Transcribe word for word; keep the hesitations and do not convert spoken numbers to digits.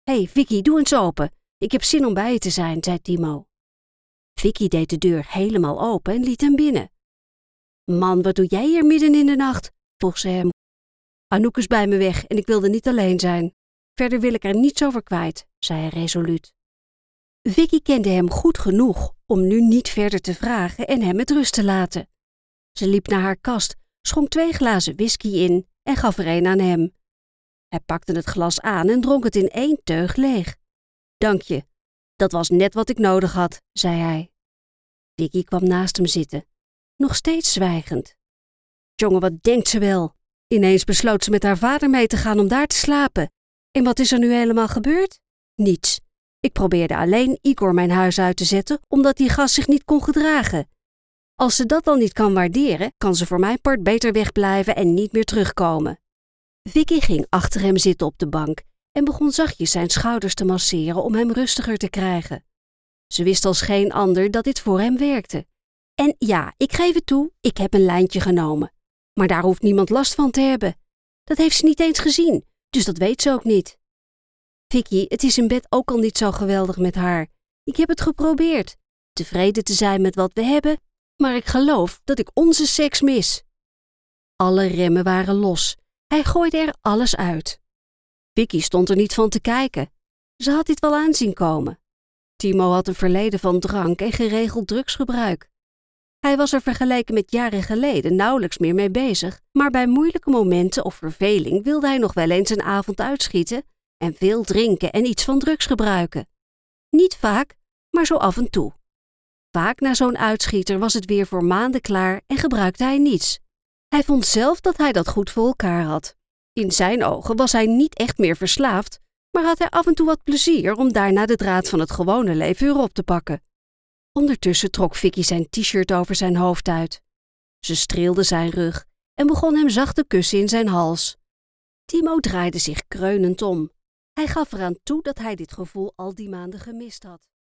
Hé, hey, Vicky, doe eens open. Ik heb zin om bij je te zijn, zei Timo. Vicky deed de deur helemaal open en liet hem binnen. Man, wat doe jij hier midden in de nacht? Vroeg ze hem. Anouk is bij me weg en ik wilde niet alleen zijn. Verder wil ik er niets over kwijt, zei hij resoluut. Vicky kende hem goed genoeg om nu niet verder te vragen en hem met rust te laten. Ze liep naar haar kast, schonk twee glazen whisky in en gaf er een aan hem. Hij pakte het glas aan en dronk het in één teug leeg. Dank je, dat was net wat ik nodig had, zei hij. Vicky kwam naast hem zitten, nog steeds zwijgend. Jongen, wat denkt ze wel? Ineens besloot ze met haar vader mee te gaan om daar te slapen. En wat is er nu helemaal gebeurd? Niets. Ik probeerde alleen Igor mijn huis uit te zetten, omdat die gast zich niet kon gedragen. Als ze dat dan niet kan waarderen, kan ze voor mijn part beter wegblijven en niet meer terugkomen. Vicky ging achter hem zitten op de bank en begon zachtjes zijn schouders te masseren om hem rustiger te krijgen. Ze wist als geen ander dat dit voor hem werkte. En ja, ik geef het toe, ik heb een lijntje genomen. Maar daar hoeft niemand last van te hebben. Dat heeft ze niet eens gezien, dus dat weet ze ook niet. Vicky, het is in bed ook al niet zo geweldig met haar. Ik heb het geprobeerd, tevreden te zijn met wat we hebben, maar ik geloof dat ik onze seks mis. Alle remmen waren los. Hij gooide er alles uit. Vicky stond er niet van te kijken. Ze had dit wel aanzien komen. Timo had een verleden van drank en geregeld drugsgebruik. Hij was er vergeleken met jaren geleden nauwelijks meer mee bezig, maar bij moeilijke momenten of verveling wilde hij nog wel eens een avond uitschieten en veel drinken en iets van drugs gebruiken. Niet vaak, maar zo af en toe. Vaak na zo'n uitschieter was het weer voor maanden klaar en gebruikte hij niets. Hij vond zelf dat hij dat goed voor elkaar had. In zijn ogen was hij niet echt meer verslaafd, maar had hij af en toe wat plezier om daarna de draad van het gewone leven weer op te pakken. Ondertussen trok Vicky zijn t-shirt over zijn hoofd uit. Ze streelde zijn rug en begon hem zacht te kussen in zijn hals. Timo draaide zich kreunend om. Hij gaf eraan toe dat hij dit gevoel al die maanden gemist had.